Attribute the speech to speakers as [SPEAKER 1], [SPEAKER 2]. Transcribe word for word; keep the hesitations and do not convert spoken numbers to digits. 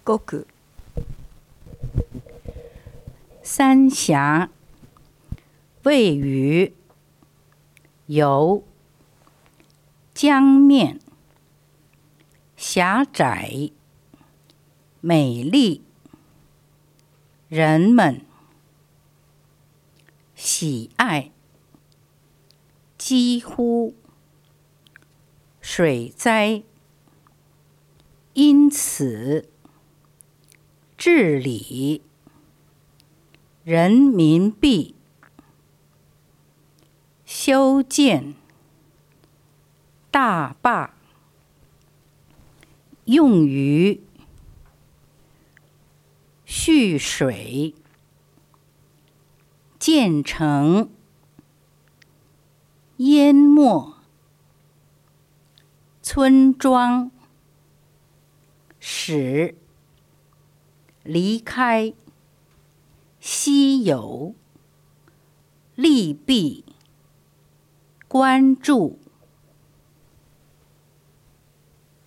[SPEAKER 1] 国。
[SPEAKER 2] 三峡位于由江面狭窄、美丽，人们喜爱，几乎水灾，因此治理人民币修建大坝，用于蓄水，建成淹没村庄，使离开稀有利弊关注